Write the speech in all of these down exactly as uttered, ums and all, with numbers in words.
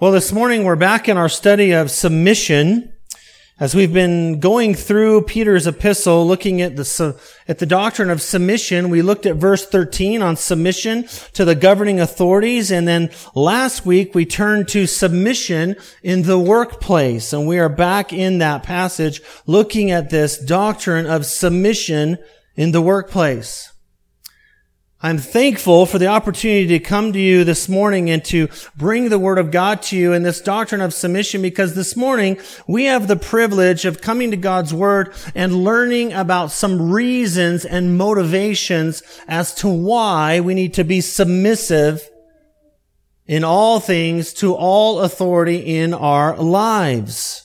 Well, this morning we're back in our study of submission as we've been going through Peter's epistle, looking at the at the doctrine of submission. We looked at verse thirteen on submission to the governing authorities, and then last week we turned to submission in the workplace, and we are back in that passage looking at this doctrine of submission in the workplace. I'm thankful for the opportunity to come to you this morning and to bring the Word of God to you in this doctrine of submission, because this morning we have the privilege of coming to God's Word and learning about some reasons and motivations as to why we need to be submissive in all things to all authority in our lives.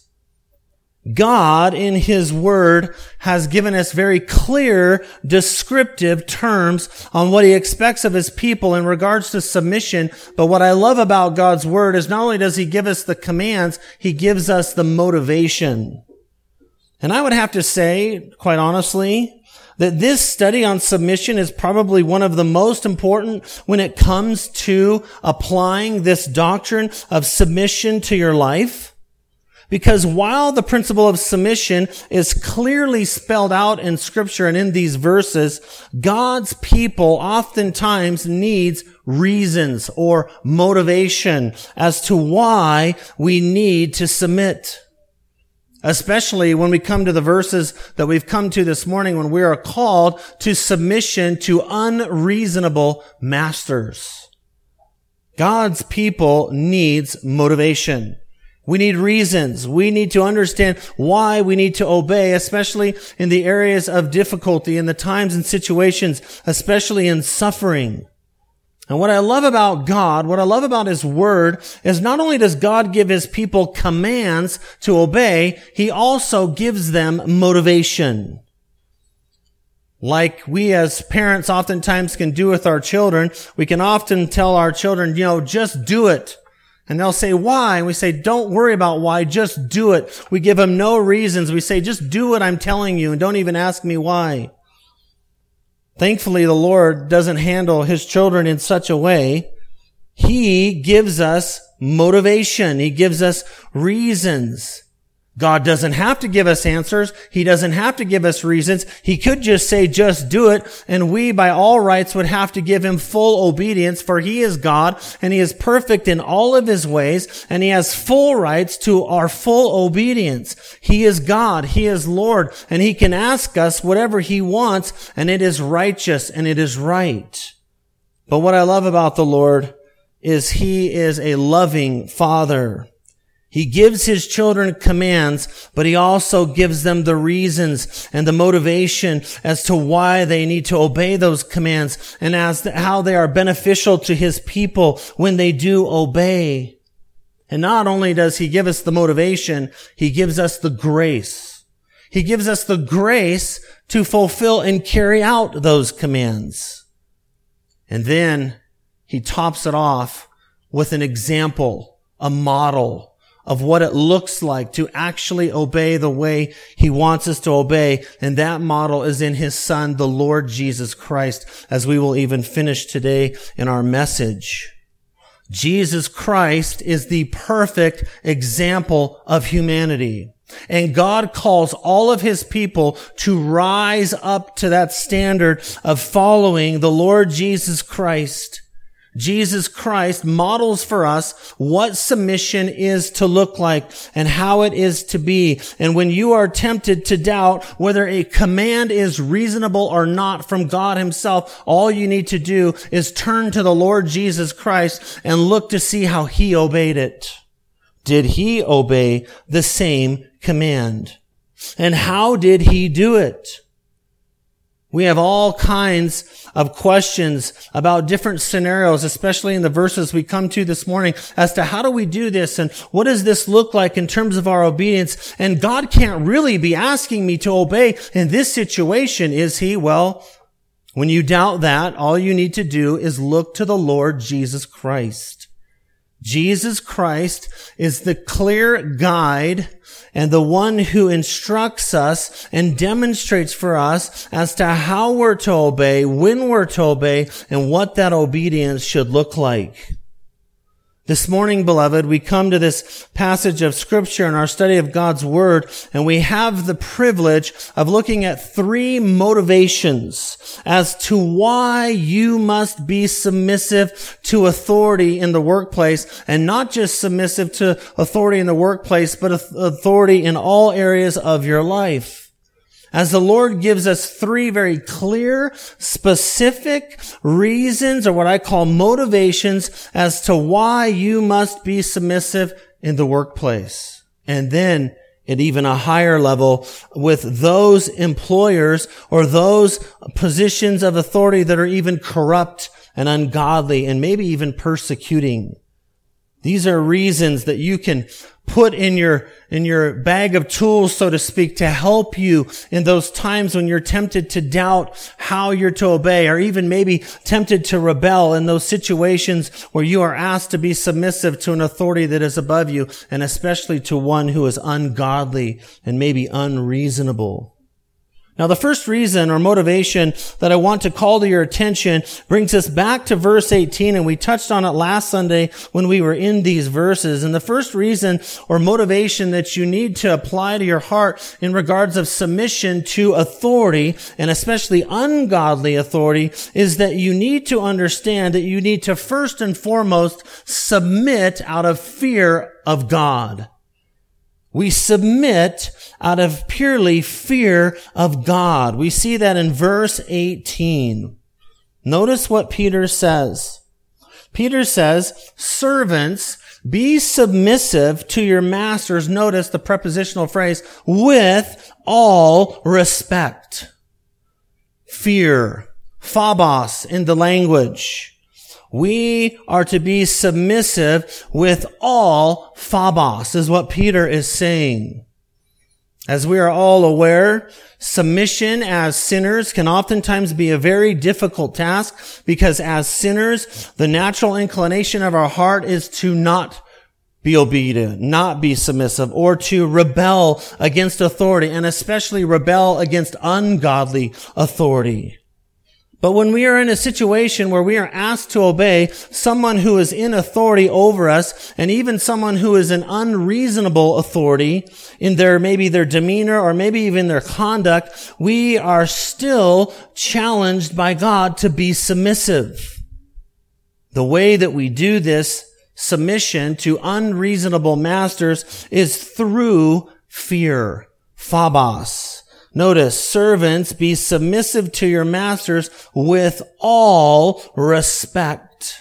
God, in His Word, has given us very clear, descriptive terms on what He expects of His people in regards to submission. But what I love about God's Word is not only does He give us the commands, He gives us the motivation. And I would have to say, quite honestly, that this study on submission is probably one of the most important when it comes to applying this doctrine of submission to your life. Because while the principle of submission is clearly spelled out in Scripture and in these verses, God's people oftentimes needs reasons or motivation as to why we need to submit. Especially when we come to the verses that we've come to this morning, when we are called to submission to unreasonable masters. God's people needs motivation. We need reasons. We need to understand why we need to obey, especially in the areas of difficulty, in the times and situations, especially in suffering. And what I love about God, what I love about His Word, is not only does God give His people commands to obey, He also gives them motivation. Like we as parents oftentimes can do with our children, we can often tell our children, you know, just do it. And they'll say, why? And we say, don't worry about why, just do it. We give them no reasons. We say, just do what I'm telling you and don't even ask me why. Thankfully, the Lord doesn't handle His children in such a way. He gives us motivation. He gives us reasons. God doesn't have to give us answers. He doesn't have to give us reasons. He could just say, just do it. And we, by all rights, would have to give Him full obedience, for He is God and He is perfect in all of His ways, and He has full rights to our full obedience. He is God. He is Lord, and He can ask us whatever He wants, and it is righteous and it is right. But what I love about the Lord is He is a loving Father. He gives His children commands, but He also gives them the reasons and the motivation as to why they need to obey those commands, and as to how they are beneficial to His people when they do obey. And not only does He give us the motivation, He gives us the grace. He gives us the grace to fulfill and carry out those commands. And then He tops it off with an example, a model of what it looks like to actually obey the way He wants us to obey. And that model is in His Son, the Lord Jesus Christ, as we will even finish today in our message. Jesus Christ is the perfect example of humanity. And God calls all of His people to rise up to that standard of following the Lord Jesus Christ. Jesus Christ models for us what submission is to look like and how it is to be. And when you are tempted to doubt whether a command is reasonable or not from God Himself, all you need to do is turn to the Lord Jesus Christ and look to see how He obeyed it. Did He obey the same command? And how did He do it? We have all kinds of questions about different scenarios, especially in the verses we come to this morning, as to how do we do this and what does this look like in terms of our obedience? And God can't really be asking me to obey in this situation, is He? Well, when you doubt that, all you need to do is look to the Lord Jesus Christ. Jesus Christ is the clear guide and the one who instructs us and demonstrates for us as to how we're to obey, when we're to obey, and what that obedience should look like. This morning, beloved, we come to this passage of Scripture in our study of God's Word, and we have the privilege of looking at three motivations as to why you must be submissive to authority in the workplace, and not just submissive to authority in the workplace, but authority in all areas of your life. As the Lord gives us three very clear, specific reasons, or what I call motivations, as to why you must be submissive in the workplace. And then, at even a higher level, with those employers or those positions of authority that are even corrupt and ungodly and maybe even persecuting. These are reasons that you can put in your, in your bag of tools, so to speak, to help you in those times when you're tempted to doubt how you're to obey, or even maybe tempted to rebel in those situations where you are asked to be submissive to an authority that is above you, and especially to one who is ungodly and maybe unreasonable. Now, the first reason or motivation that I want to call to your attention brings us back to verse eighteen, and we touched on it last Sunday when we were in these verses. And the first reason or motivation that you need to apply to your heart in regards of submission to authority, and especially ungodly authority, is that you need to understand that you need to first and foremost submit out of fear of God. We submit out of purely fear of God. We see that in verse eighteen. Notice what Peter says. Peter says, servants, be submissive to your masters. Notice the prepositional phrase, with all respect. Fear. Phobos in the language. We are to be submissive with all phobos, is what Peter is saying. As we are all aware, submission as sinners can oftentimes be a very difficult task, because as sinners, the natural inclination of our heart is to not be obedient, not be submissive, or to rebel against authority, and especially rebel against ungodly authority. But when we are in a situation where we are asked to obey someone who is in authority over us, and even someone who is an unreasonable authority in their, maybe their demeanor or maybe even their conduct, we are still challenged by God to be submissive. The way that we do this submission to unreasonable masters is through fear. Phobos. Notice, servants, be submissive to your masters with all respect.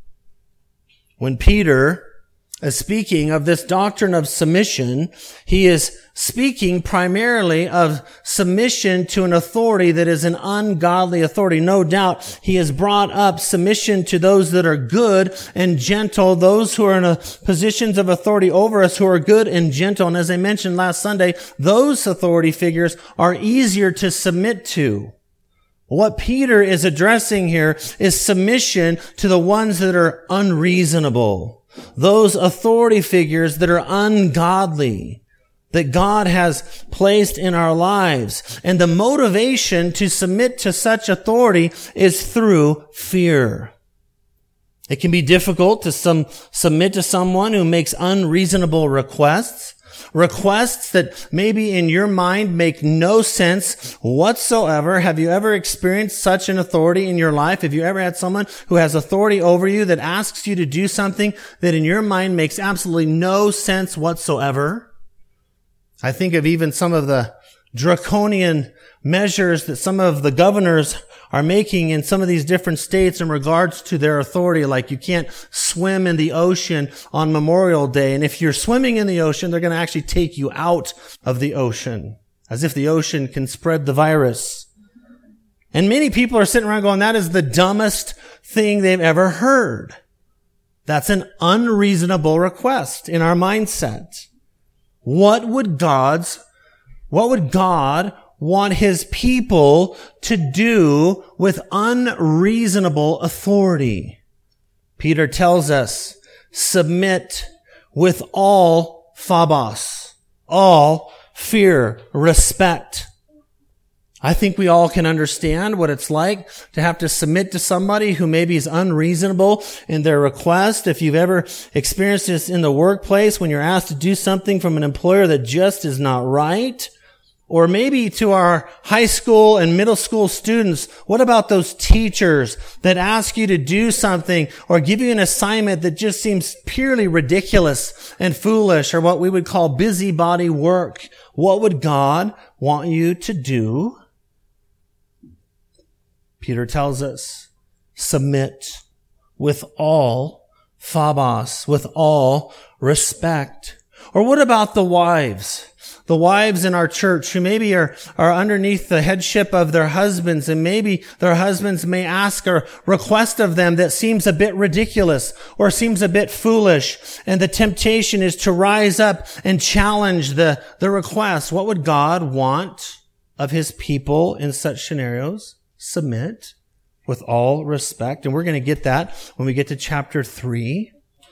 When Peter is speaking of this doctrine of submission, he is speaking primarily of submission to an authority that is an ungodly authority. No doubt he has brought up submission to those that are good and gentle, those who are in a positions of authority over us who are good and gentle. And as I mentioned last Sunday, those authority figures are easier to submit to. What Peter is addressing here is submission to the ones that are unreasonable, those authority figures that are ungodly, that God has placed in our lives. And the motivation to submit to such authority is through fear. It can be difficult to some, submit to someone who makes unreasonable requests, requests that maybe in your mind make no sense whatsoever. Have you ever experienced such an authority in your life? Have you ever had someone who has authority over you that asks you to do something that in your mind makes absolutely no sense whatsoever? I think of even some of the draconian measures that some of the governors are making in some of these different states in regards to their authority, like you can't swim in the ocean on Memorial Day. And if you're swimming in the ocean, they're going to actually take you out of the ocean, as if the ocean can spread the virus. And many people are sitting around going, that is the dumbest thing they've ever heard. That's an unreasonable request in our mindset. What would God's, what would God want his people to do with unreasonable authority? Peter tells us, submit with all phobos, all fear, respect. I think we all can understand what it's like to have to submit to somebody who maybe is unreasonable in their request. If you've ever experienced this in the workplace when you're asked to do something from an employer that just is not right. Or maybe to our high school and middle school students, what about those teachers that ask you to do something or give you an assignment that just seems purely ridiculous and foolish, or what we would call busybody work? What would God want you to do? Peter tells us, submit with all phobos, with all respect. Or what about the wives? The wives in our church who maybe are, are underneath the headship of their husbands, and maybe their husbands may ask or request of them that seems a bit ridiculous or seems a bit foolish. And the temptation is to rise up and challenge the, the request. What would God want of his people in such scenarios? Submit with all respect. And we're going to get that when we get to chapter three.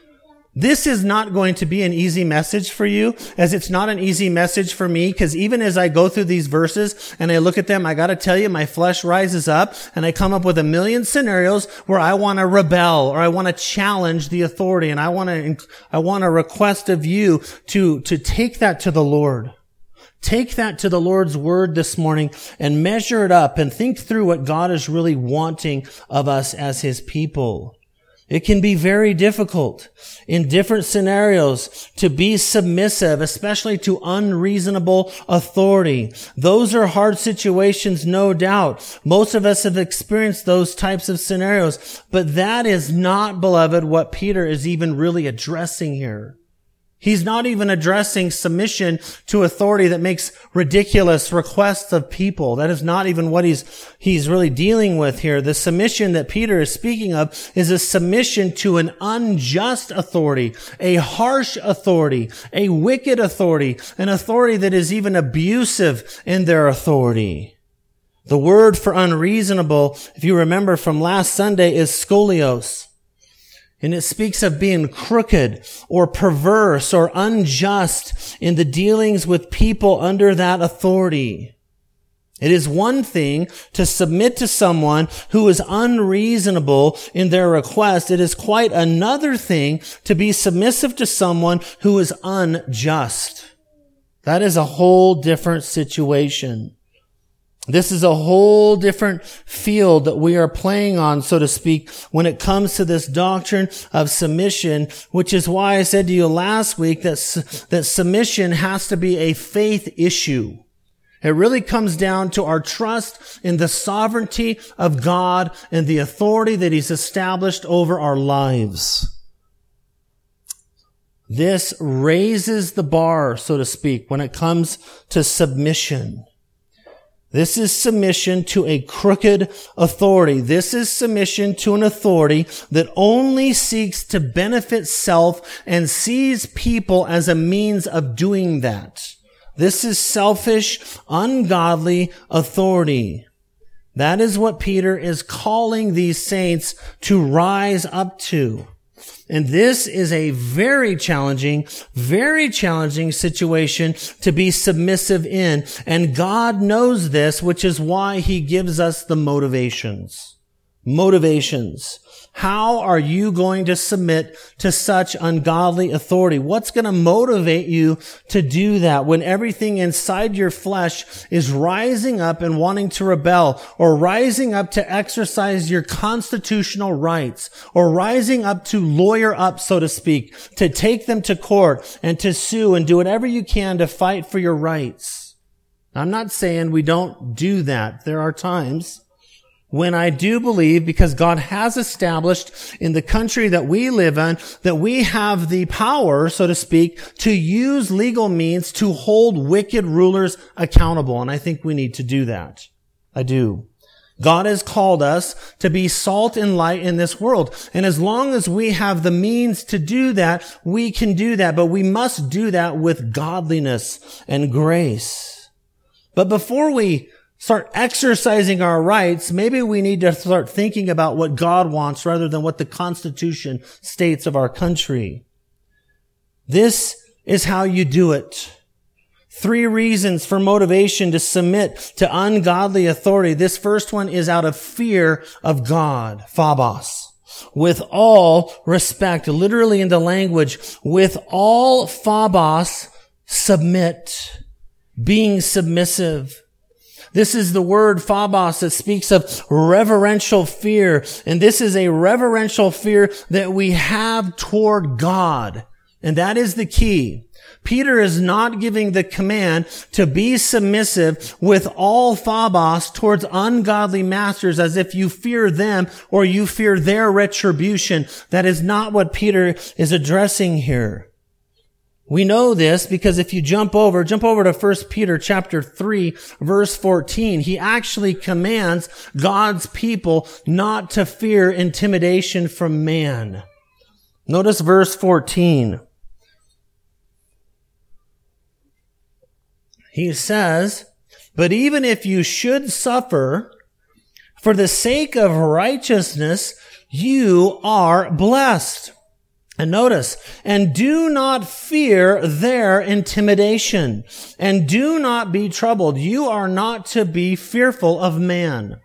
This is not going to be an easy message for you, as it's not an easy message for me, because even as I go through these verses and I look at them, I got to tell you, my flesh rises up and I come up with a million scenarios where I want to rebel or I want to challenge the authority, and I want to I want to request of you to to take that to the Lord. Take that to the Lord's word this morning and measure it up and think through what God is really wanting of us as his people. It can be very difficult in different scenarios to be submissive, especially to unreasonable authority. Those are hard situations, no doubt. Most of us have experienced those types of scenarios, but that is not, beloved, what Peter is even really addressing here. He's not even addressing submission to authority that makes ridiculous requests of people. That is not even what he's, he's really dealing with here. The submission that Peter is speaking of is a submission to an unjust authority, a harsh authority, a wicked authority, an authority that is even abusive in their authority. The word for unreasonable, if you remember from last Sunday, is skolios. And it speaks of being crooked or perverse or unjust in the dealings with people under that authority. It is one thing to submit to someone who is unreasonable in their request. It is quite another thing to be submissive to someone who is unjust. That is a whole different situation. This is a whole different field that we are playing on, so to speak, when it comes to this doctrine of submission, which is why I said to you last week that, that submission has to be a faith issue. It really comes down to our trust in the sovereignty of God and the authority that he's established over our lives. This raises the bar, so to speak, when it comes to submission. This is submission to a crooked authority. This is submission to an authority that only seeks to benefit self and sees people as a means of doing that. This is selfish, ungodly authority. That is what Peter is calling these saints to rise up to. And this is a very challenging, very challenging situation to be submissive in. And God knows this, which is why he gives us the motivations. Motivations. How are you going to submit to such ungodly authority? What's going to motivate you to do that when everything inside your flesh is rising up and wanting to rebel, or rising up to exercise your constitutional rights, or rising up to lawyer up, so to speak, to take them to court and to sue and do whatever you can to fight for your rights? I'm not saying we don't do that. There are times when I do believe, because God has established in the country that we live in, that we have the power, so to speak, to use legal means to hold wicked rulers accountable. And I think we need to do that. I do. God has called us to be salt and light in this world. And as long as we have the means to do that, we can do that. But we must do that with godliness and grace. But before we start exercising our rights, maybe we need to start thinking about what God wants rather than what the Constitution states of our country. This is how you do it. Three reasons for motivation to submit to ungodly authority. This first one is out of fear of God, phobos. With all respect, literally in the language, with all phobos, submit, being submissive. This is the word phobos that speaks of reverential fear. And this is a reverential fear that we have toward God. And that is the key. Peter is not giving the command to be submissive with all phobos towards ungodly masters as if you fear them or you fear their retribution. That is not what Peter is addressing here. We know this because if you jump over, jump over to First Peter chapter three, verse fourteen, he actually commands God's people not to fear intimidation from man. Notice verse fourteen. He says, but even if you should suffer for the sake of righteousness, you are blessed. And notice, and do not fear their intimidation, and do not be troubled. You are not to be fearful of man.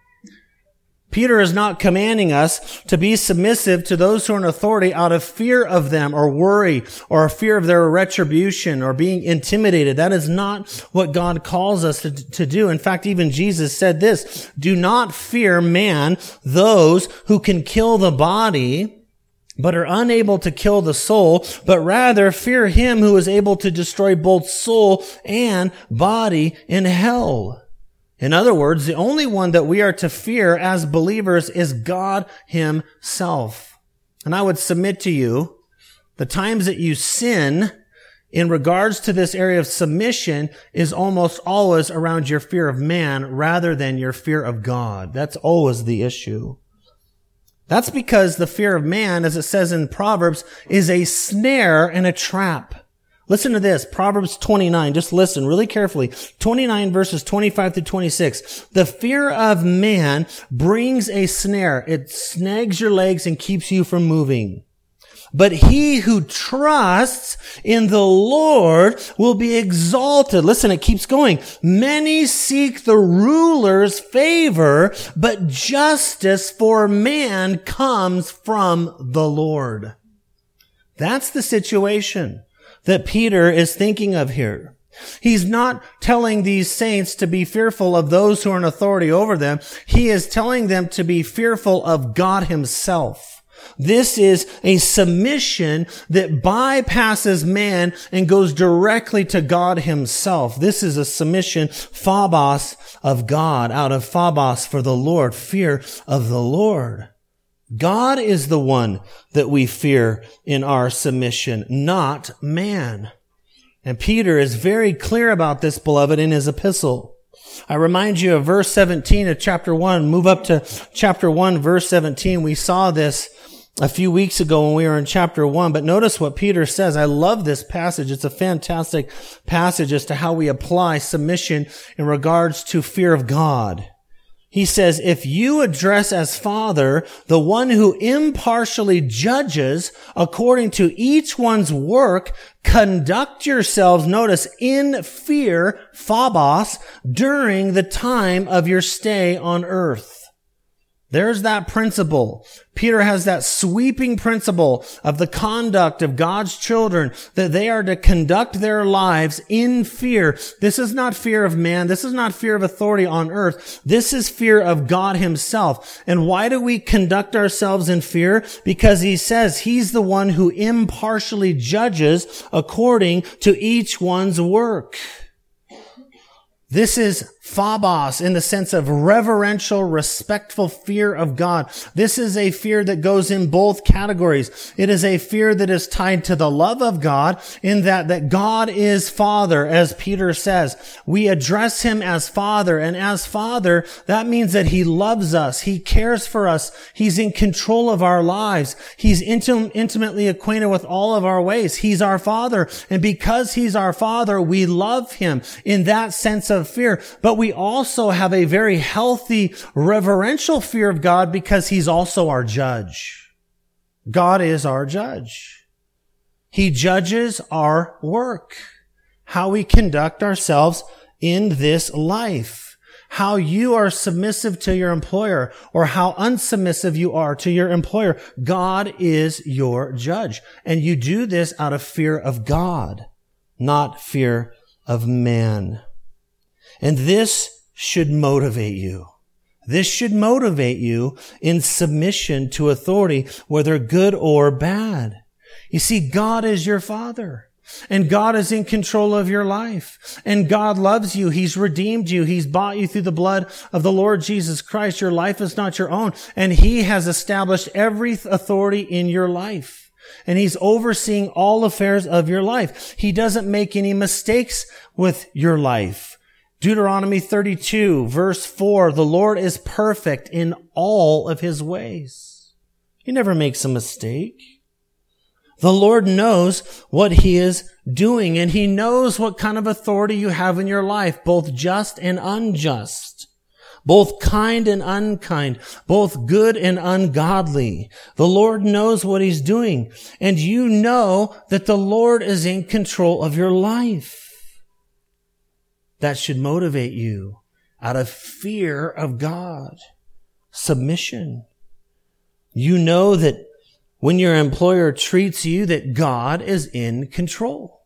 Peter is not commanding us to be submissive to those who are in authority out of fear of them or worry or fear of their retribution or being intimidated. That is not what God calls us to, to do. In fact, even Jesus said this, do not fear man, those who can kill the body, but are unable to kill the soul, but rather fear him who is able to destroy both soul and body in hell. In other words, the only one that we are to fear as believers is God himself. And I would submit to you, the times that you sin in regards to this area of submission is almost always around your fear of man rather than your fear of God. That's always the issue. That's because the fear of man, as it says in Proverbs, is a snare and a trap. Listen to this, Proverbs twenty-nine. Just listen really carefully. twenty-nine verses twenty-five through twenty-six. The fear of man brings a snare. It snags your legs and keeps you from moving. But he who trusts in the Lord will be exalted. Listen, it keeps going. Many seek the ruler's favor, but justice for man comes from the Lord. That's the situation that Peter is thinking of here. He's not telling these saints to be fearful of those who are in authority over them. He is telling them to be fearful of God himself. This is a submission that bypasses man and goes directly to God himself. This is a submission, phobos, of God, out of phobos for the Lord, fear of the Lord. God is the one that we fear in our submission, not man. And Peter is very clear about this, beloved, in his epistle. I remind you of verse seventeen of chapter one. Move up to chapter one, verse seventeen. We saw this a few weeks ago when we were in chapter one, but notice what Peter says. I love this passage. It's a fantastic passage as to how we apply submission in regards to fear of God. He says, if you address as Father the one who impartially judges according to each one's work, conduct yourselves, notice, in fear, phobos, during the time of your stay on earth. There's that principle. Peter has that sweeping principle of the conduct of God's children, that they are to conduct their lives in fear. This is not fear of man. This is not fear of authority on earth. This is fear of God himself. And why do we conduct ourselves in fear? Because he says he's the one who impartially judges according to each one's work. This is phobos in the sense of reverential, respectful fear of God. This is a fear that goes in both categories. It is a fear that is tied to the love of God in that, that God is Father, as Peter says. We address him as Father, and as Father, that means that he loves us. He cares for us. He's in control of our lives. He's intim- intimately acquainted with all of our ways. He's our Father, and because he's our Father, we love him in that sense of fear. But we also have a very healthy, reverential fear of God because he's also our judge. God is our judge. He judges our work. how we conduct ourselves in this life. How you are submissive to your employer or how unsubmissive you are to your employer. God is your judge. And you do this out of fear of God, not fear of man. And this should motivate you. This should motivate you in submission to authority, whether good or bad. You see, God is your Father. And God is in control of your life. And God loves you. He's redeemed you. He's bought you through the blood of the Lord Jesus Christ. Your life is not your own. And He has established every authority in your life. And He's overseeing all affairs of your life. He doesn't make any mistakes with your life. Deuteronomy thirty-two, verse four, the Lord is perfect in all of His ways. He never makes a mistake. The Lord knows what He is doing, and He knows what kind of authority you have in your life, both just and unjust, both kind and unkind, both good and ungodly. The Lord knows what He's doing, and you know that the Lord is in control of your life. That should motivate you out of fear of God. Submission. You know that when your employer treats you, that God is in control.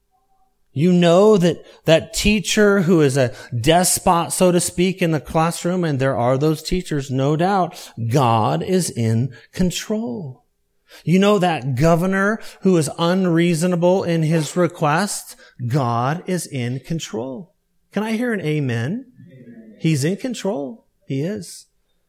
You know that that teacher who is a despot, so to speak, in the classroom, and there are those teachers, no doubt, God is in control. You know that governor who is unreasonable in his request, God is in control. Can I hear an amen? Amen. He's in control. He is.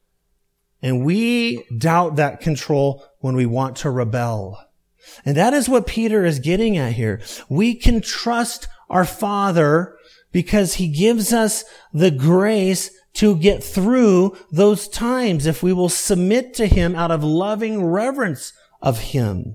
And we doubt that control when we want to rebel. And that is what Peter is getting at here. We can trust our Father because He gives us the grace to get through those times if we will submit to Him out of loving reverence of Him.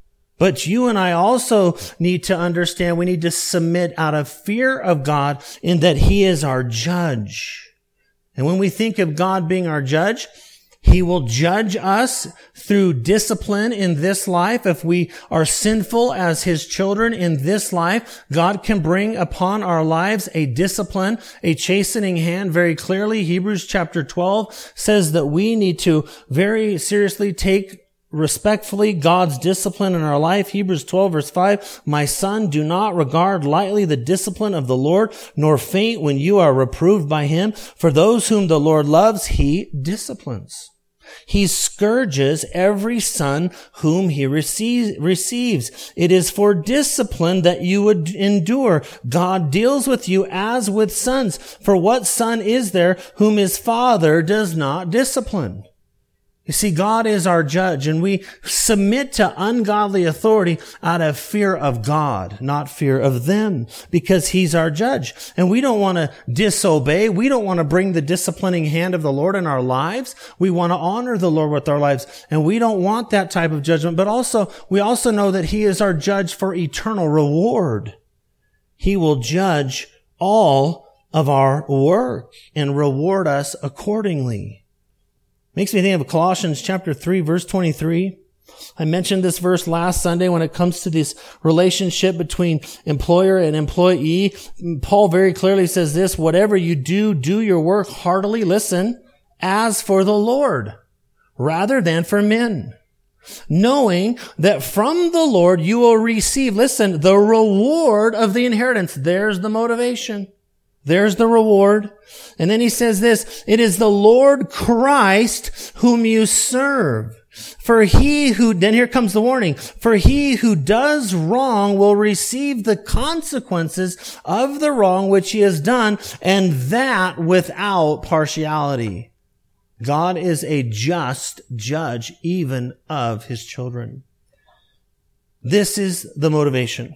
But you and I also need to understand we need to submit out of fear of God in that He is our judge. And when we think of God being our judge, He will judge us through discipline in this life. If we are sinful as His children in this life, God can bring upon our lives a discipline, a chastening hand very clearly. Hebrews chapter twelve says that we need to very seriously take respectfully God's discipline in our life. Hebrews twelve verse five, my son, do not regard lightly the discipline of the Lord, nor faint when you are reproved by Him. For those whom the Lord loves, He disciplines. He scourges every son whom He receives, receives. It is for discipline that you would endure. God deals with you as with sons. For what son is there whom his father does not discipline? You see, God is our judge, and we submit to ungodly authority out of fear of God, not fear of them, because He's our judge. And we don't want to disobey. We don't want to bring the disciplining hand of the Lord in our lives. We want to honor the Lord with our lives, and we don't want that type of judgment. But also, we also know that He is our judge for eternal reward. He will judge all of our work and reward us accordingly. Makes me think of Colossians chapter three, verse twenty-three. I mentioned this verse last Sunday when it comes to this relationship between employer and employee. Paul very clearly says this, whatever you do, do your work heartily, listen, as for the Lord, rather than for men, knowing that from the Lord you will receive, listen, the reward of the inheritance. There's the motivation. There's the reward. And then he says this, it is the Lord Christ whom you serve. For he who, then here comes the warning, for he who does wrong will receive the consequences of the wrong which he has done, and that without partiality. God is a just judge even of His children. This is the motivation.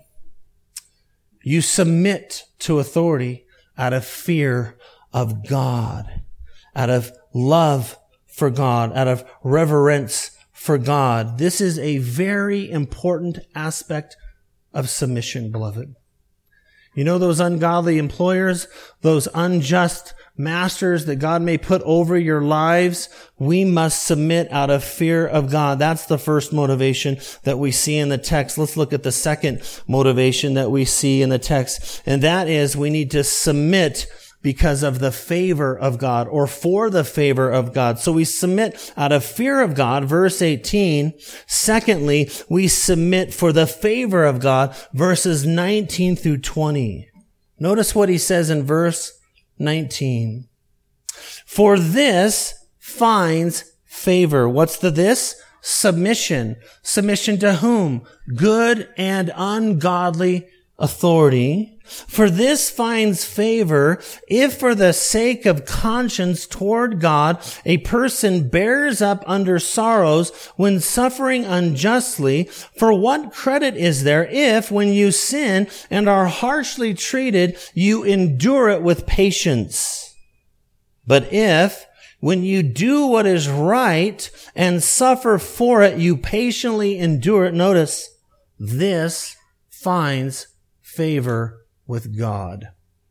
You submit to authority out of fear of God, out of love for God, out of reverence for God. This is a very important aspect of submission, beloved. You know those ungodly employers, those unjust masters that God may put over your lives? We must submit out of fear of God. That's the first motivation that we see in the text. Let's look at the second motivation that we see in the text. And that is we need to submit because of the favor of God, or for the favor of God. So we submit out of fear of God, verse eighteen. Secondly, we submit for the favor of God, verses nineteen through twenty. Notice what he says in verse nineteen. For this finds favor. What's the this? Submission. Submission to whom? Good and ungodly authority. For this finds favor if for the sake of conscience toward God, a person bears up under sorrows when suffering unjustly. For what credit is there if, when you sin and are harshly treated, you endure it with patience? But if, when you do what is right and suffer for it, you patiently endure it, notice, this finds favor with God.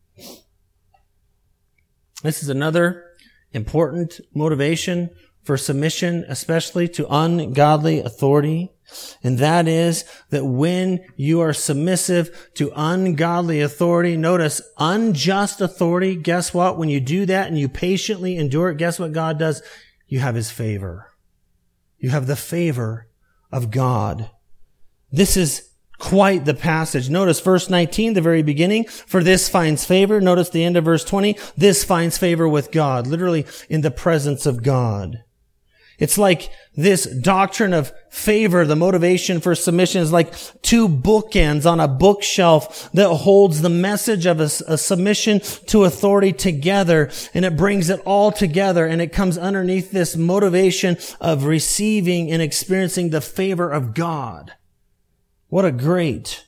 This is another important motivation for submission, especially to ungodly authority. And that is that when you are submissive to ungodly authority, notice unjust authority, guess what? When you do that and you patiently endure it, guess what God does? You have his favor. You have the favor of God. This is quite the passage. Notice verse nineteen, the very beginning. For this finds favor. Notice the end of verse twenty. This finds favor with God. Literally in the presence of God. It's like this doctrine of favor, the motivation for submission, is like two bookends on a bookshelf that holds the message of a, a submission to authority together, and it brings it all together, and it comes underneath this motivation of receiving and experiencing the favor of God. What a great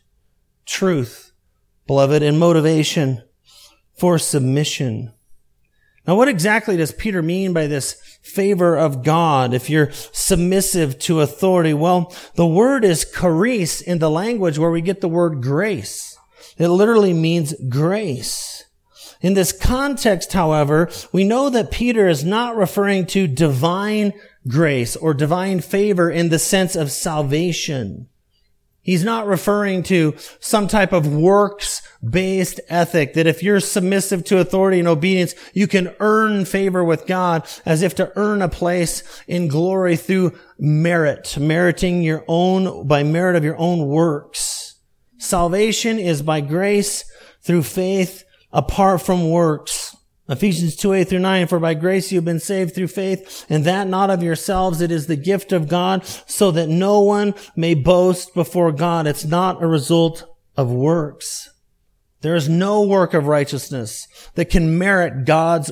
truth, beloved, and motivation for submission. Now, what exactly does Peter mean by this favor of God if you're submissive to authority? Well, the word is charis in the language where we get the word grace. It literally means grace. In this context, however, we know that Peter is not referring to divine grace or divine favor in the sense of salvation. He's not referring to some type of works-based ethic that if you're submissive to authority and obedience, you can earn favor with God as if to earn a place in glory through merit, meriting your own, by merit of your own works. Salvation is by grace through faith apart from works. Ephesians two, eight through nine, for by grace you have been saved through faith, and that not of yourselves, it is the gift of God, so that no one may boast before God. It's not a result of works. There is no work of righteousness that can merit God's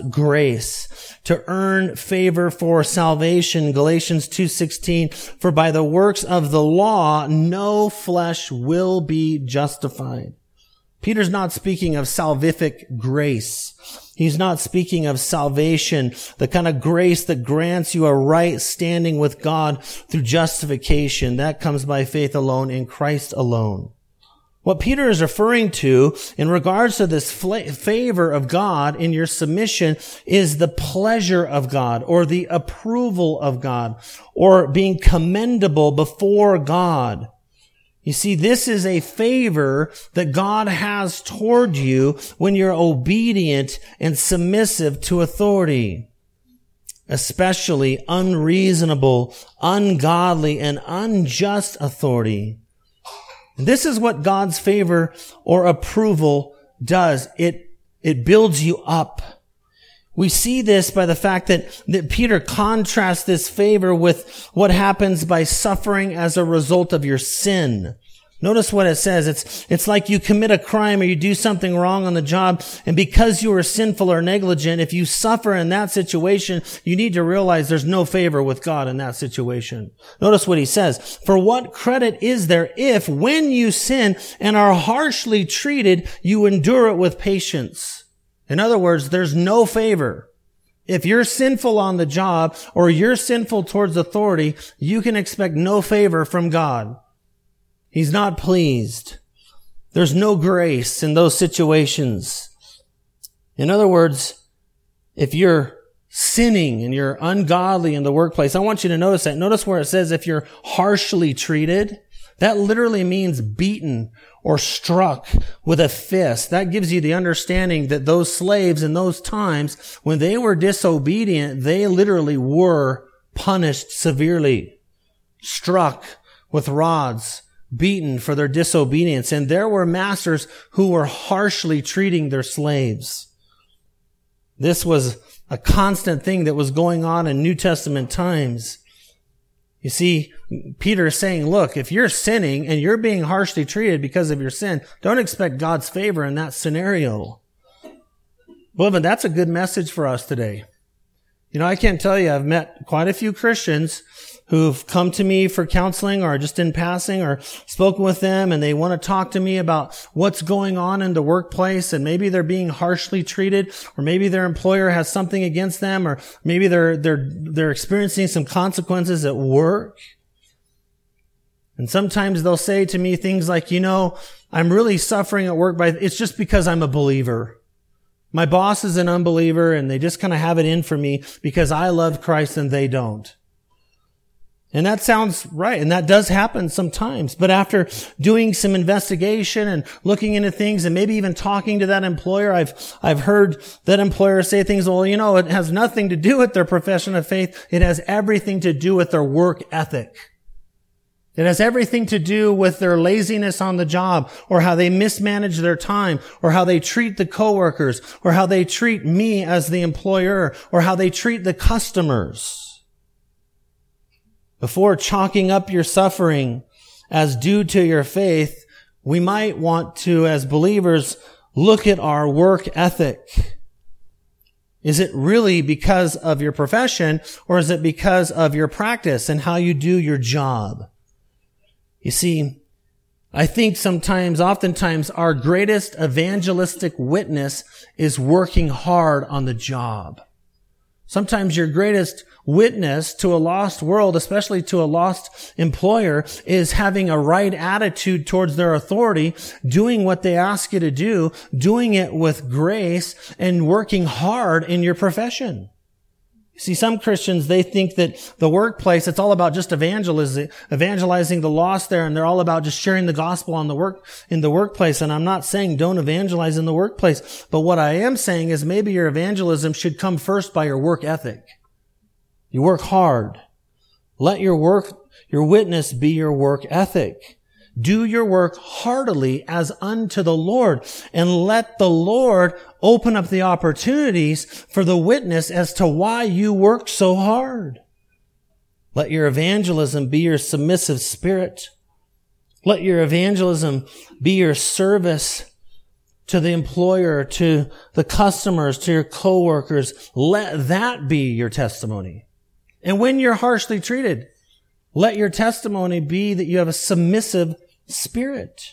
grace to earn favor for salvation. Galatians two sixteen, for by the works of the law, no flesh will be justified. Peter's not speaking of salvific grace. He's not speaking of salvation, the kind of grace that grants you a right standing with God through justification. That comes by faith alone in Christ alone. What Peter is referring to in regards to this favor of God in your submission is the pleasure of God, or the approval of God, or being commendable before God. You see, this is a favor that God has toward you when you're obedient and submissive to authority, especially unreasonable, ungodly, and unjust authority. And this is what God's favor or approval does. It, it builds you up. We see this by the fact that, that Peter contrasts this favor with what happens by suffering as a result of your sin. Notice what it says. It's, it's like you commit a crime or you do something wrong on the job, and because you are sinful or negligent, if you suffer in that situation, you need to realize there's no favor with God in that situation. Notice what he says. For what credit is there if, when you sin and are harshly treated, you endure it with patience? In other words, there's no favor. If you're sinful on the job or you're sinful towards authority, you can expect no favor from God. He's not pleased. There's no grace in those situations. In other words, if you're sinning and you're ungodly in the workplace, I want you to notice that. Notice where it says if you're harshly treated, that literally means beaten or struck with a fist. That gives you the understanding that those slaves in those times, when they were disobedient, they literally were punished severely, struck with rods, beaten for their disobedience. And there were masters who were harshly treating their slaves. This was a constant thing that was going on in New Testament times. You see, Peter is saying, look, if you're sinning and you're being harshly treated because of your sin, don't expect God's favor in that scenario. Beloved, that's a good message for us today. You know, I can't tell you, I've met quite a few Christians who've come to me for counseling or just in passing or spoken with them, and they want to talk to me about what's going on in the workplace, and maybe they're being harshly treated, or maybe their employer has something against them, or maybe they're they're they're experiencing some consequences at work. And sometimes they'll say to me things like, you know, I'm really suffering at work, but it's just because I'm a believer. My boss is an unbeliever, and they just kind of have it in for me because I love Christ and they don't. And that sounds right, and that does happen sometimes. But after doing some investigation and looking into things and maybe even talking to that employer, I've I've heard that employer say things, well, you know, it has nothing to do with their profession of faith. It has everything to do with their work ethic. It has everything to do with their laziness on the job, or how they mismanage their time, or how they treat the coworkers, or how they treat me as the employer, or how they treat the customers. Before chalking up your suffering as due to your faith, we might want to, as believers, look at our work ethic. Is it really because of your profession, or is it because of your practice and how you do your job? You see, I think sometimes, oftentimes, our greatest evangelistic witness is working hard on the job. Sometimes your greatest witness to a lost world, especially to a lost employer, is having a right attitude towards their authority, doing what they ask you to do, doing it with grace, and working hard in your profession. See, some Christians, they think that the workplace, it's all about just evangelizing, evangelizing the lost there, and they're all about just sharing the gospel on the work, in the workplace. And I'm not saying don't evangelize in the workplace, but what I am saying is maybe your evangelism should come first by your work ethic. You work hard. Let your work, your witness be your work ethic. Do your work heartily as unto the Lord, and let the Lord open up the opportunities for the witness as to why you work so hard. Let your evangelism be your submissive spirit. Let your evangelism be your service to the employer, to the customers, to your coworkers. Let that be your testimony. And when you're harshly treated, let your testimony be that you have a submissive spirit.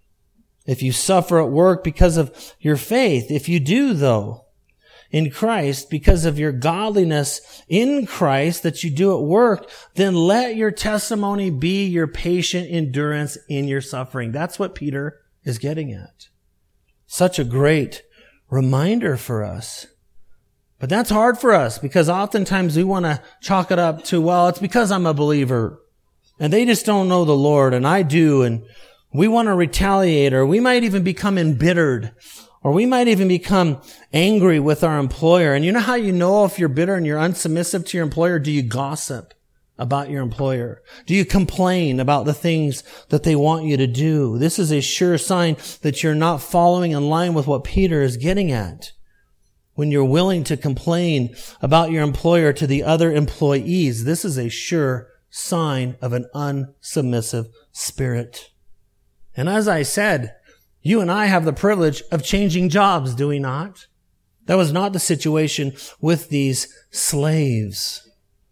If you suffer at work because of your faith, if you do, though, in Christ, because of your godliness in Christ that you do at work, then let your testimony be your patient endurance in your suffering. That's what Peter is getting at. Such a great reminder for us. But that's hard for us because oftentimes we want to chalk it up to, well, it's because I'm a believer and they just don't know the Lord and I do, and we want to retaliate, or we might even become embittered, or we might even become angry with our employer. And you know how you know if you're bitter and you're unsubmissive to your employer? Do you gossip about your employer? Do you complain about the things that they want you to do? This is a sure sign that you're not following in line with what Peter is getting at. When you're willing to complain about your employer to the other employees, this is a sure sign of an unsubmissive spirit. And as I said, you and I have the privilege of changing jobs, do we not? That was not the situation with these slaves.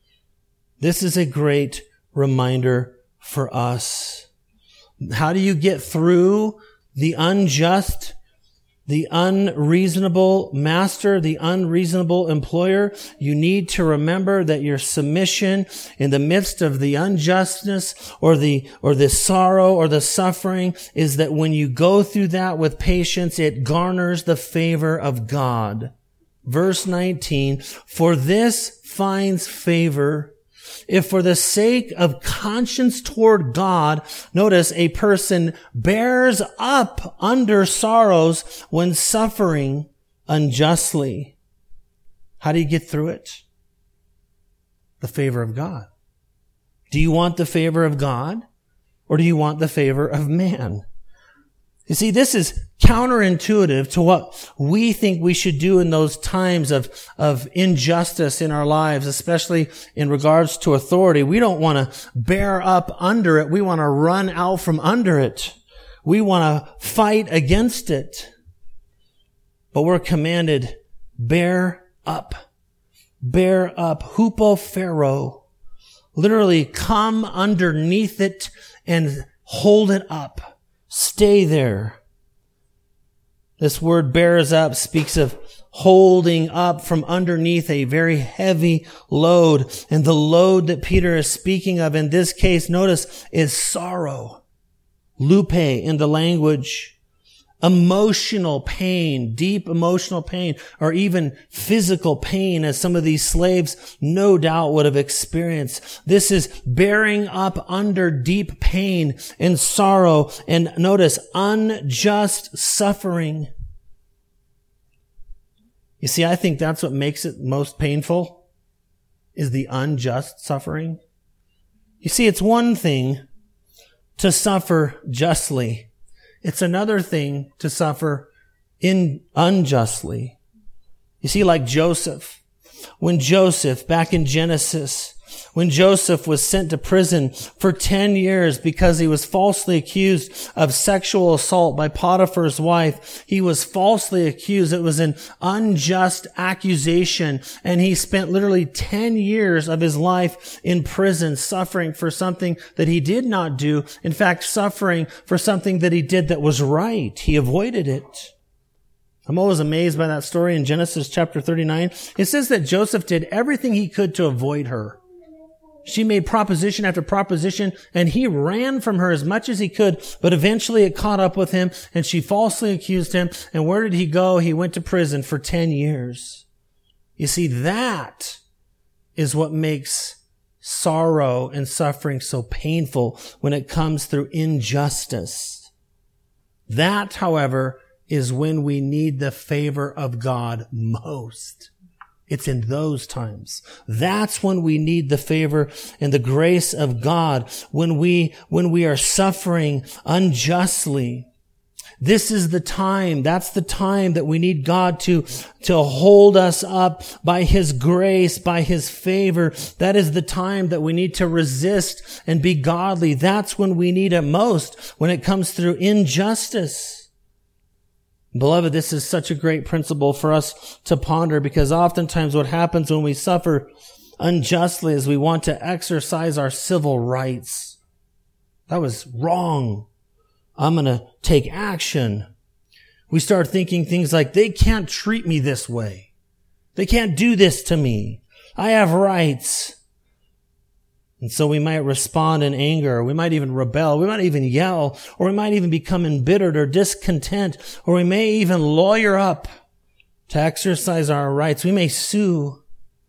This is a great reminder for us. How do you get through the unjust the unreasonable master, the unreasonable employer, you need to remember that your submission in the midst of the unjustness or the, or the sorrow or the suffering is that when you go through that with patience, it garners the favor of God. Verse nineteen, for this finds favor if for the sake of conscience toward God, notice, a person bears up under sorrows when suffering unjustly. How do you get through it? The favor of God. Do you want the favor of God, or do you want the favor of man? You see, this is counterintuitive to what we think we should do in those times of, of injustice in our lives, especially in regards to authority. We don't want to bear up under it. We want to run out from under it. We want to fight against it. But we're commanded, bear up. Bear up. Hupophero. Literally come underneath it and hold it up. Stay there. This word bears up speaks of holding up from underneath a very heavy load. And the load that Peter is speaking of in this case, notice, is sorrow. Lupe in the language. Emotional pain, deep emotional pain, or even physical pain, as some of these slaves no doubt would have experienced. This is bearing up under deep pain and sorrow, and notice, unjust suffering. You see, I think that's what makes it most painful, is the unjust suffering. You see, it's one thing to suffer justly. It's another thing to suffer in unjustly. You see, like Joseph, when Joseph, back in Genesis, when Joseph was sent to prison for ten years because he was falsely accused of sexual assault by Potiphar's wife, he was falsely accused. It was an unjust accusation, and he spent literally ten years of his life in prison suffering for something that he did not do. In fact, suffering for something that he did that was right. He avoided it. I'm always amazed by that story in Genesis chapter thirty-nine. It says that Joseph did everything he could to avoid her. She made proposition after proposition, and he ran from her as much as he could, but eventually it caught up with him, and she falsely accused him. And where did he go? He went to prison for ten years. You see, that is what makes sorrow and suffering so painful when it comes through injustice. That, however, is when we need the favor of God most. It's in those times. That's when we need the favor and the grace of God. When we, when we are suffering unjustly. This is the time. That's the time that we need God to, to hold us up by His grace, by His favor. That is the time that we need to resist and be godly. That's when we need it most, when it comes through injustice. Beloved, this is such a great principle for us to ponder, because oftentimes what happens when we suffer unjustly is we want to exercise our civil rights. That was wrong. I'm going to take action. We start thinking things like, they can't treat me this way. They can't do this to me. I have rights. And so we might respond in anger, or we might even rebel, we might even yell, or we might even become embittered or discontent, or we may even lawyer up to exercise our rights. We may sue.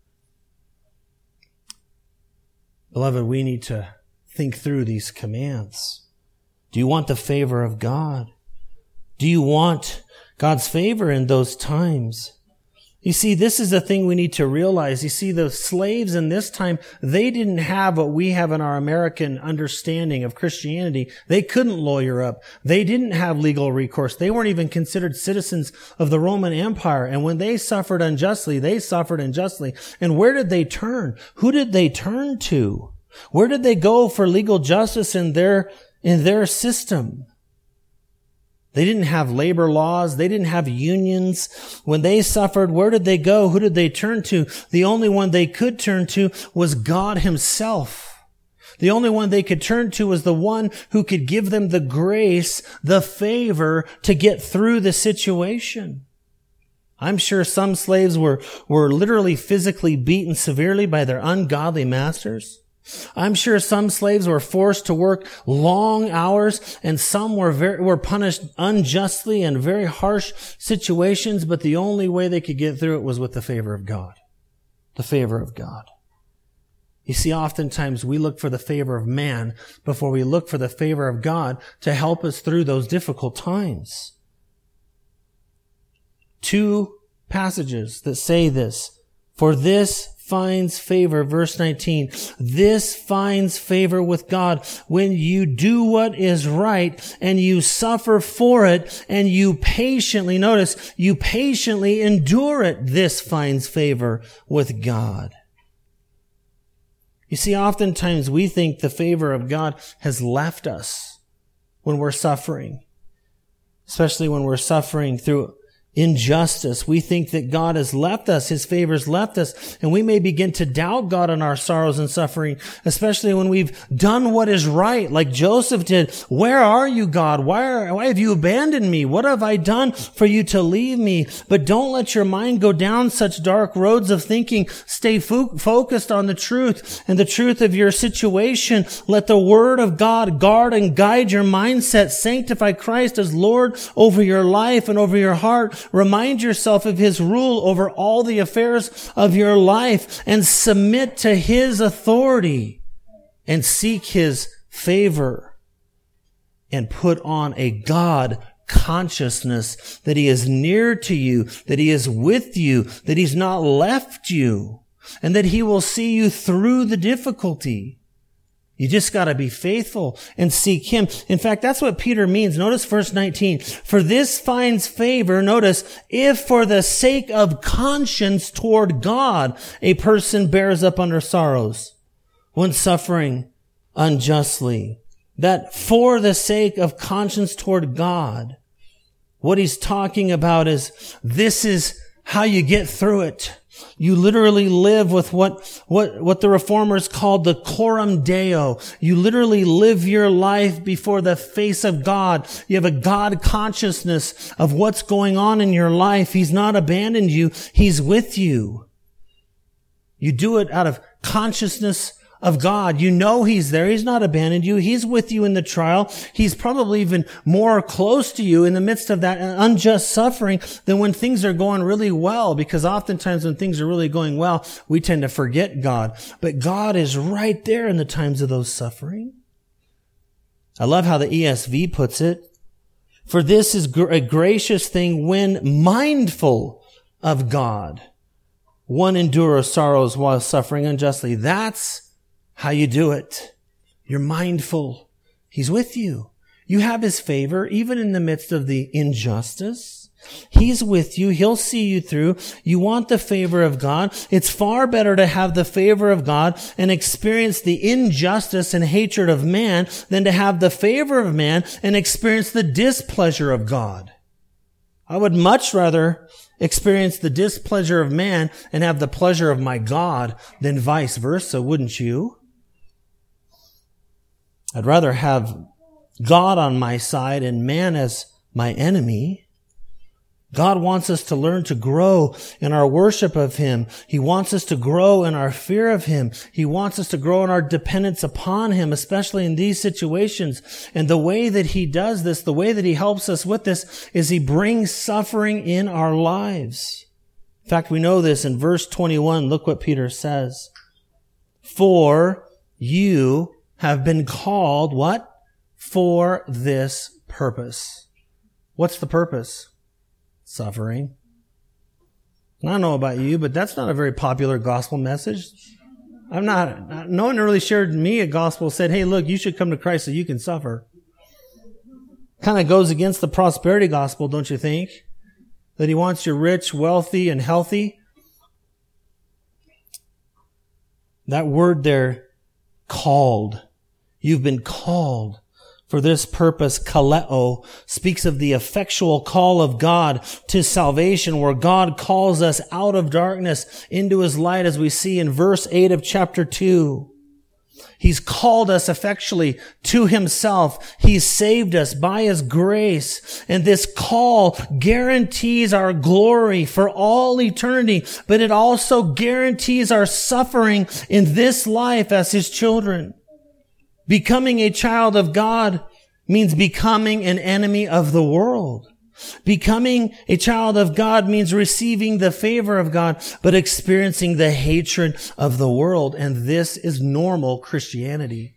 Beloved, we need to think through these commands. Do you want the favor of God? Do you want God's favor in those times? You see, this is the thing we need to realize. You see, the slaves in this time, they didn't have what we have in our American understanding of Christianity. They couldn't lawyer up. They didn't have legal recourse. They weren't even considered citizens of the Roman Empire. And when they suffered unjustly, they suffered unjustly. And where did they turn? Who did they turn to? Where did they go for legal justice in their, in their system? They didn't have labor laws. They didn't have unions. When they suffered, where did they go? Who did they turn to? The only one they could turn to was God Himself. The only one they could turn to was the one who could give them the grace, the favor to get through the situation. I'm sure some slaves were, were literally physically beaten severely by their ungodly masters. I'm sure some slaves were forced to work long hours, and some were very, were punished unjustly in very harsh situations, but the only way they could get through it was with the favor of God. The favor of God. You see, oftentimes we look for the favor of man before we look for the favor of God to help us through those difficult times. Two passages that say this. For this finds favor, verse nineteen. This finds favor with God when you do what is right and you suffer for it and you patiently, notice, you patiently endure it. This finds favor with God. You see, oftentimes we think the favor of God has left us when we're suffering, especially when we're suffering through injustice. We think that God has left us, His favor's left us, and we may begin to doubt God in our sorrows and suffering, especially when we've done what is right, like Joseph did. Where are you, God? Why, are, why have you abandoned me? What have I done for you to leave me? But don't let your mind go down such dark roads of thinking. Stay fo- focused on the truth and the truth of your situation. Let the Word of God guard and guide your mindset. Sanctify Christ as Lord over your life and over your heart. Remind yourself of His rule over all the affairs of your life and submit to His authority and seek His favor and put on a God consciousness that He is near to you, that He is with you, that He's not left you, and that He will see you through the difficulty. You just got to be faithful and seek Him. In fact, that's what Peter means. Notice verse nineteen. For this finds favor, notice, if for the sake of conscience toward God, a person bears up under sorrows when suffering unjustly. That for the sake of conscience toward God, what he's talking about is this is how you get through it. You literally live with what, what, what the reformers called the coram Deo. You literally live your life before the face of God. You have a God consciousness of what's going on in your life. He's not abandoned you. He's with you. You do it out of consciousness of God. You know He's there. He's not abandoned you. He's with you in the trial. He's probably even more close to you in the midst of that unjust suffering than when things are going really well, because oftentimes when things are really going well, we tend to forget God. But God is right there in the times of those suffering. I love how the E S V puts it. For this is a gracious thing when mindful of God. One endures sorrows while suffering unjustly. That's how you do it. You're mindful. He's with you. You have His favor even in the midst of the injustice. He's with you. He'll see you through. You want the favor of God. It's far better to have the favor of God and experience the injustice and hatred of man than to have the favor of man and experience the displeasure of God. I would much rather experience the displeasure of man and have the pleasure of my God than vice versa, wouldn't you? I'd rather have God on my side and man as my enemy. God wants us to learn to grow in our worship of Him. He wants us to grow in our fear of Him. He wants us to grow in our dependence upon Him, especially in these situations. And the way that He does this, the way that He helps us with this, is He brings suffering in our lives. In fact, we know this in verse twenty-one. Look what Peter says. For you have been called, what? For this purpose. What's the purpose? Suffering. I don't know about you, but that's not a very popular gospel message. I'm not, no one really shared me a gospel said, hey, look, you should come to Christ so you can suffer. Kind of goes against the prosperity gospel, don't you think? That He wants you rich, wealthy, and healthy. That word there, called. You've been called for this purpose. Kaleo speaks of the effectual call of God to salvation, where God calls us out of darkness into His light, as we see in verse eight of chapter two. He's called us effectually to himself. He's saved us by his grace. And this call guarantees our glory for all eternity, but it also guarantees our suffering in this life as his children. Becoming a child of God means becoming an enemy of the world. Becoming a child of God means receiving the favor of God, but experiencing the hatred of the world. And this is normal Christianity.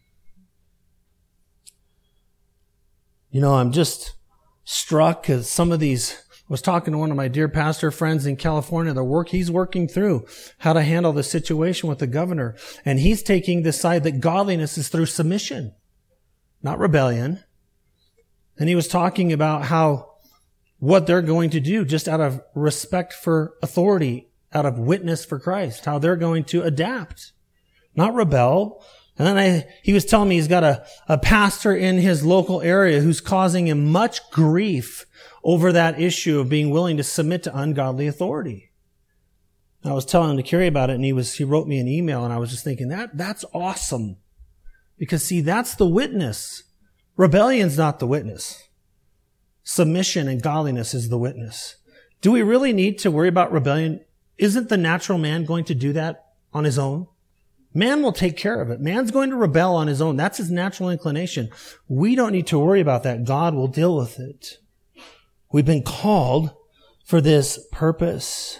You know, I'm just struck because some of these, I was talking to one of my dear pastor friends in California, the work he's working through, how to handle the situation with the governor. And he's taking the side that godliness is through submission, not rebellion. And he was talking about how what they're going to do just out of respect for authority, out of witness for Christ, how they're going to adapt, not rebel. And then I, he was telling me he's got a, a pastor in his local area who's causing him much grief over that issue of being willing to submit to ungodly authority. And I was telling him to Carrie about it, and he was, he wrote me an email, and I was just thinking that, that's awesome. Because see, that's the witness. Rebellion's not the witness. Submission and godliness is the witness. Do we really need to worry about rebellion? Isn't the natural man going to do that on his own? Man will take care of it. Man's going to rebel on his own. That's his natural inclination. We don't need to worry about that. God will deal with it. We've been called for this purpose.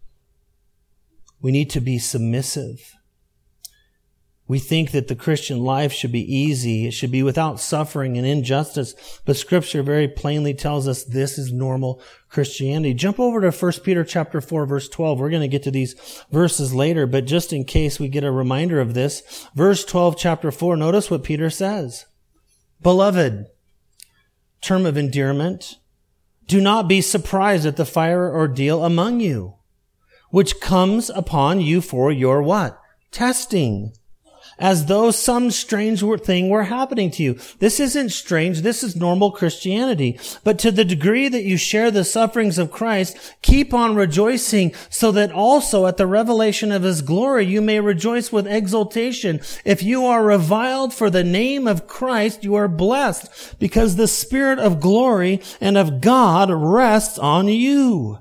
We need to be submissive. We think that the Christian life should be easy. It should be without suffering and injustice. But Scripture very plainly tells us this is normal Christianity. Jump over to First Peter chapter four, verse twelve. We're going to get to these verses later, but just in case we get a reminder of this, verse twelve, chapter four, notice what Peter says. Beloved, term of endearment, do not be surprised at the fire ordeal among you, which comes upon you for your what? Testing. As though some strange thing were happening to you. This isn't strange. This is normal Christianity. But to the degree that you share the sufferings of Christ, keep on rejoicing, so that also at the revelation of his glory you may rejoice with exultation. If you are reviled for the name of Christ, you are blessed, because the Spirit of glory and of God rests on you.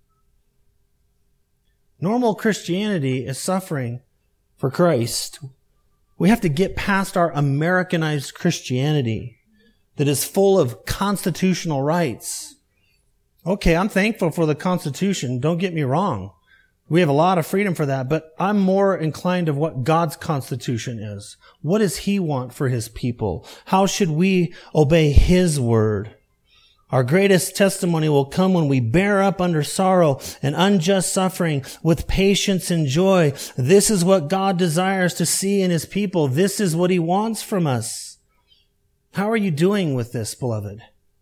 Normal Christianity is suffering for Christ. We have to get past our Americanized Christianity that is full of constitutional rights. Okay, I'm thankful for the Constitution. Don't get me wrong. We have a lot of freedom for that, but I'm more inclined of what God's Constitution is. What does he want for his people? How should we obey his word? Our greatest testimony will come when we bear up under sorrow and unjust suffering with patience and joy. This is what God desires to see in his people. This is what he wants from us. How are you doing with this, beloved?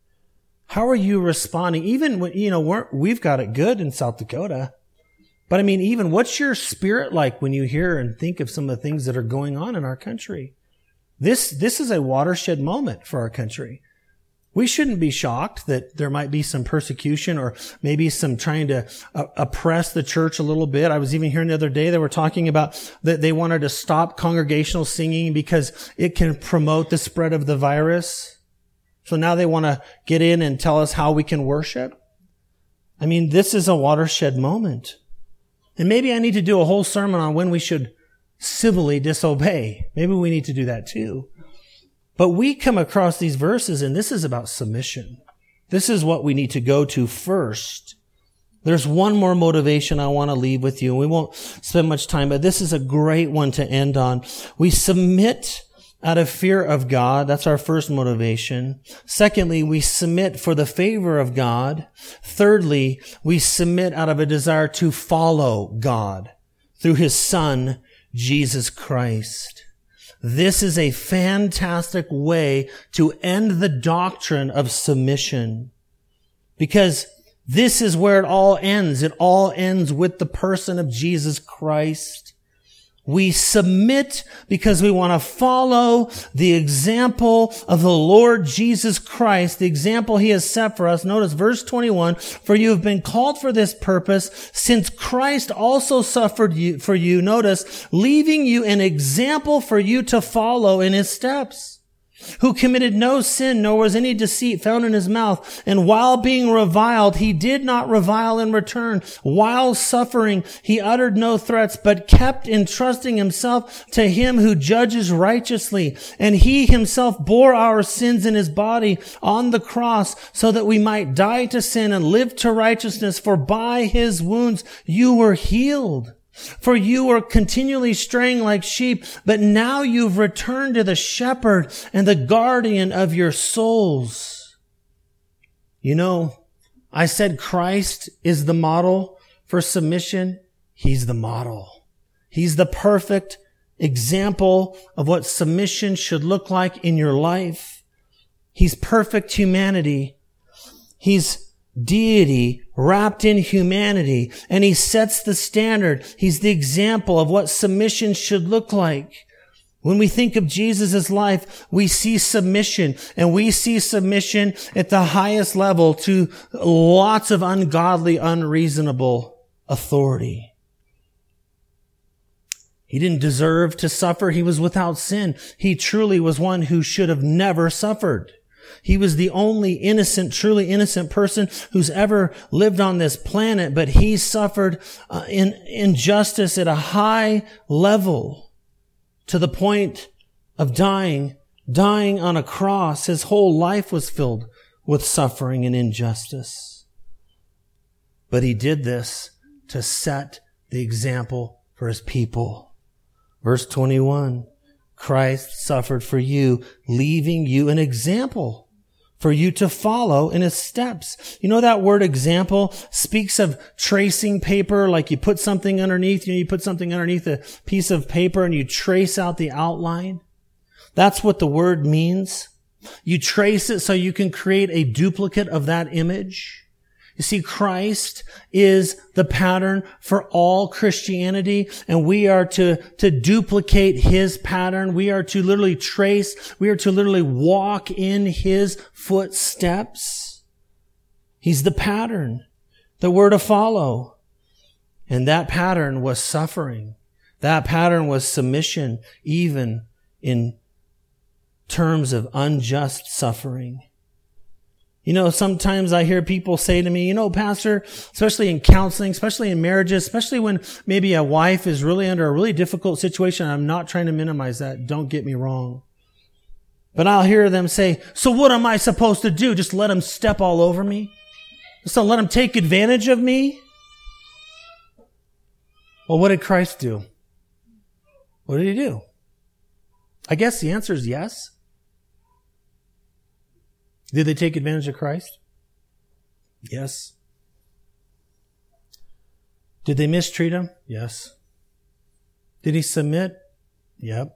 How are you responding? Even when, you know, we're, we've got it good in South Dakota. But I mean, even what's your spirit like when you hear and think of some of the things that are going on in our country? This, this is a watershed moment for our country. We shouldn't be shocked that there might be some persecution or maybe some trying to uh, oppress the church a little bit. I was even hearing the other day, they were talking about that they wanted to stop congregational singing because it can promote the spread of the virus. So now they want to get in and tell us how we can worship. I mean, this is a watershed moment. And maybe I need to do a whole sermon on when we should civilly disobey. Maybe we need to do that too. But we come across these verses, and this is about submission. This is what we need to go to first. There's one more motivation I want to leave with you, and we won't spend much time, but this is a great one to end on. We submit out of fear of God. That's our first motivation. Secondly, we submit for the favor of God. Thirdly, we submit out of a desire to follow God through his Son, Jesus Christ. This is a fantastic way to end the doctrine of submission, because this is where it all ends. It all ends with the person of Jesus Christ. We submit because we want to follow the example of the Lord Jesus Christ, the example he has set for us. Notice verse twenty-one, for you have been called for this purpose, since Christ also suffered you, for you, notice, leaving you an example for you to follow in his steps, who committed no sin, nor was any deceit found in his mouth. And while being reviled, he did not revile in return. While suffering, he uttered no threats, but kept entrusting himself to him who judges righteously. And he himself bore our sins in his body on the cross, so that we might die to sin and live to righteousness. For by his wounds you were healed. For you were continually straying like sheep, but now you've returned to the shepherd and the guardian of your souls. You know, I said Christ is the model for submission. He's the model. He's the perfect example of what submission should look like in your life. He's perfect humanity. He's deity wrapped in humanity, and he sets the standard. He's the example of what submission should look like. When we think of Jesus' life, we see submission, and we see submission at the highest level to lots of ungodly, unreasonable authority. He didn't deserve to suffer. He was without sin. He truly was one who should have never suffered. He was the only innocent, truly innocent person who's ever lived on this planet, but he suffered uh, in injustice at a high level to the point of dying, dying on a cross. His whole life was filled with suffering and injustice. But he did this to set the example for his people. Verse twenty-one, Christ suffered for you, leaving you an example for you to follow in his steps. You know, that word example speaks of tracing paper, like you put something underneath, you know, you put something underneath a piece of paper and you trace out the outline. That's what the word means. You trace it so you can create a duplicate of that image. You see, Christ is the pattern for all Christianity, and we are to, to duplicate his pattern. We are to literally trace, we are to literally walk in his footsteps. He's the pattern that we're to follow. And that pattern was suffering. That pattern was submission, even in terms of unjust suffering. You know, sometimes I hear people say to me, you know, Pastor, especially in counseling, especially in marriages, especially when maybe a wife is really under a really difficult situation. I'm not trying to minimize that. Don't get me wrong. But I'll hear them say, so what am I supposed to do? Just let him step all over me? Just let him take advantage of me? Well, what did Christ do? What did he do? I guess the answer is yes. Did they take advantage of Christ? Yes. Did they mistreat him? Yes. Did he submit? Yep.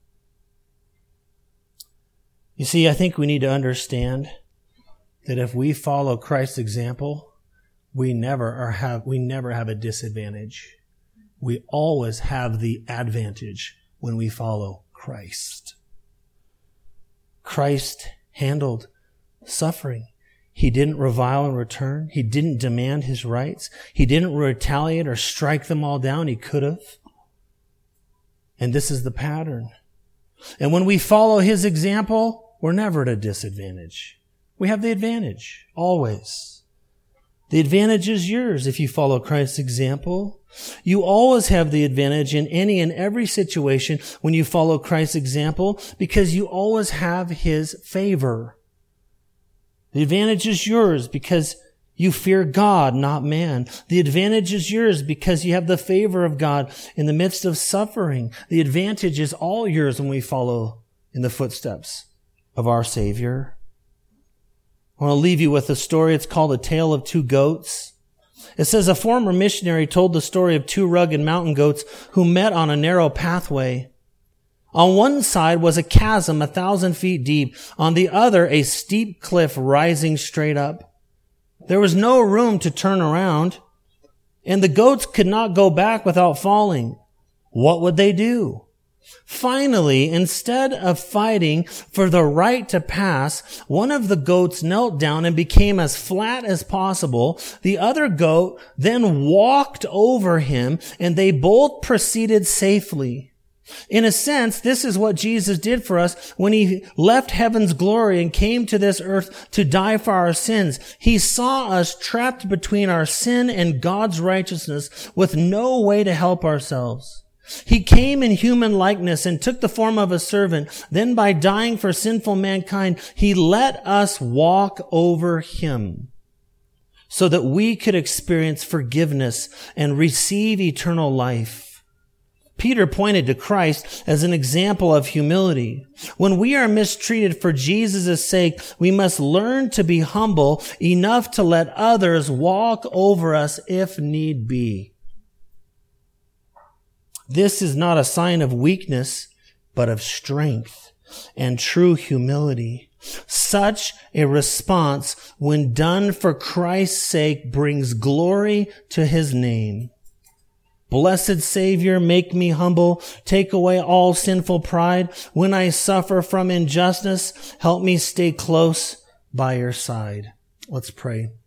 You see, I think we need to understand that if we follow Christ's example, we never are have we never have a disadvantage. We always have the advantage when we follow Christ. Christ handled suffering. He didn't revile in return. He didn't demand his rights. He didn't retaliate or strike them all down. He could have. And this is the pattern. And when we follow his example, we're never at a disadvantage. We have the advantage, always. The advantage is yours if you follow Christ's example. You always have the advantage in any and every situation when you follow Christ's example, because you always have his favor. The advantage is yours because you fear God, not man. The advantage is yours because you have the favor of God in the midst of suffering. The advantage is all yours when we follow in the footsteps of our Savior. I want to leave you with a story. It's called A Tale of Two Goats. It says a former missionary told the story of two rugged mountain goats who met on a narrow pathway. On one side was a chasm a thousand feet deep. On the other, a steep cliff rising straight up. There was no room to turn around, and the goats could not go back without falling. what would they do? Finally, instead of fighting for the right to pass, one of the goats knelt down and became as flat as possible. The other goat then walked over him, and they both proceeded safely. In a sense, this is what Jesus did for us when he left heaven's glory and came to this earth to die for our sins. He saw us trapped between our sin and God's righteousness with no way to help ourselves. He came in human likeness and took the form of a servant. Then by dying for sinful mankind, he let us walk over him so that we could experience forgiveness and receive eternal life. Peter pointed to Christ as an example of humility. When we are mistreated for Jesus' sake, we must learn to be humble enough to let others walk over us if need be. This is not a sign of weakness, but of strength and true humility. Such a response, when done for Christ's sake, brings glory to his name. Blessed Savior, make me humble. Take away all sinful pride. When I suffer from injustice, help me stay close by your side. Let's pray.